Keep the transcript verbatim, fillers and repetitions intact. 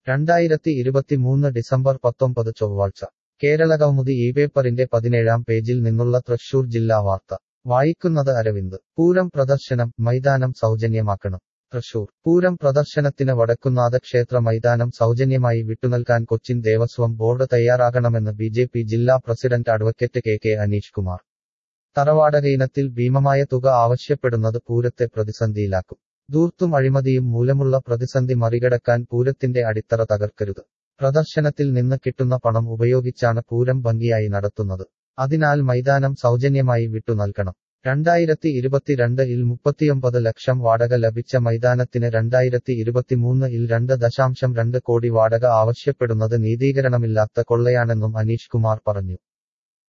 രണ്ടായിരത്തി ഇരുപത്തിമൂന്ന് ഡിസംബർ പത്തൊമ്പത് ചൊവ്വാഴ്ച കേരളകൗമുദി ഈ പേപ്പറിന്റെ പതിനേഴാം പേജിൽ നിന്നുള്ള തൃശൂർ ജില്ലാ വാർത്ത വായിക്കുന്നത് അരവിന്ദ്. പൂരം പ്രദർശനം, മൈതാനം സൗജന്യമാക്കണം. തൃശൂർ. പൂരം പ്രദർശനത്തിന് വടക്കുന്നാഥ ക്ഷേത്ര മൈതാനം സൗജന്യമായി വിട്ടുനൽകാൻ കൊച്ചിൻ ദേവസ്വം ബോർഡ് തയ്യാറാകണമെന്ന് ബി ജെ പി ജില്ലാ president advocate K K Aneesh Kumar. തറവാടക ഇനത്തിൽ ഭീമമായ തുക ആവശ്യപ്പെടുന്നത് പൂരത്തെ പ്രതിസന്ധിയിലാക്കും. ധൂർത്തും അഴിമതിയും മൂലമുള്ള പ്രതിസന്ധി മറികടക്കാൻ പൂരത്തിന്റെ അടിത്തറ തകർക്കരുത്. പ്രദർശനത്തിൽ നിന്ന് കിട്ടുന്ന പണം ഉപയോഗിച്ചാണ് പൂരം ഭംഗിയായി നടത്തുന്നത്. അതിനാൽ മൈതാനം സൗജന്യമായി വിട്ടു നൽകണം. രണ്ടായിരത്തി ഇരുപത്തിരണ്ട് ഇൽ മുപ്പത്തിയൊമ്പത് ലക്ഷം വാടക ലഭിച്ച മൈതാനത്തിന് രണ്ടായിരത്തി ഇരുപത്തിമൂന്ന് ഇൽ രണ്ട് ദശാംശം രണ്ട് കോടി വാടക ആവശ്യപ്പെടുന്നത് നീതീകരണമില്ലാത്ത കൊള്ളയാണെന്നും അനീഷ് കുമാർ പറഞ്ഞു.